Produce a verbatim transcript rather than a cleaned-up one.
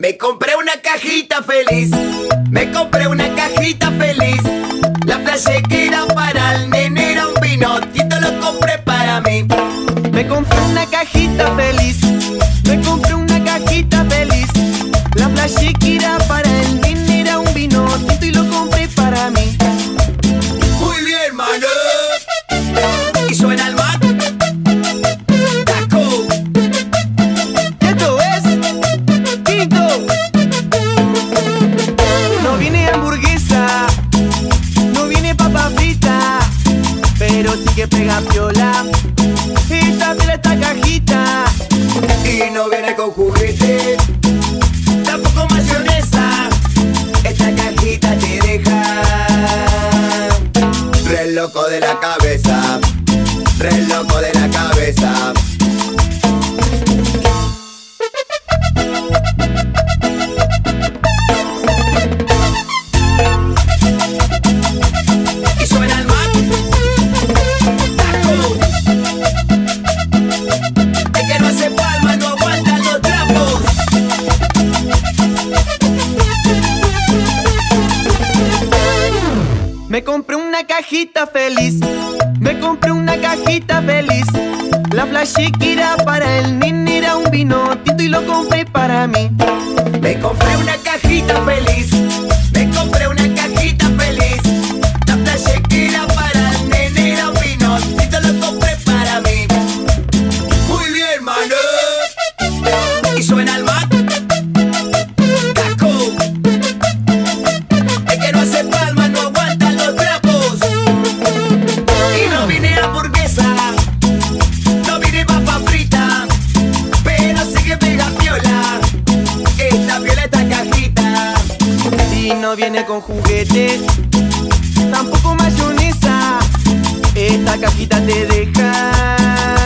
Me compré una cajita feliz, me compré una cajita feliz. La flashé que era para el nene, era un vino, Tito lo compré para mí. Me compré una cajita feliz, me compré una cajita feliz. La flashé que era para el nene, era un vino, Tito y lo compré para mí. Muy bien, mano. Y suena el mat. Taco. Esto es Tito. No viene hamburguesa, no viene papa frita, pero sí que pega piola. Esta piola, esta cajita. Y no viene con juguete, tampoco mayonesa. Esta cajita te deja re loco de la cabeza, re loco de la cabeza. Y suena el mat. Taco. El que no hace palma no aguanta los trapos. Me compré una cajita feliz, me compré una cajita feliz. La flashé que era para el nene, era un vino tinto y lo compré para mí. Me compré una cajita feliz, me compré una cajita feliz. La flashé que era para el nene, era un vino, Tito lo compré para mí. Muy bien, mano. Y suena el mat. Taco. El que no hace palma no aguanta los trapos. Y no vine a hamburguesa, no vine papa frita, pero sí que pega piola. Esta piola, esta cajita. Y no viene con juguete, tampoco mayonesa. Esta cajita te deja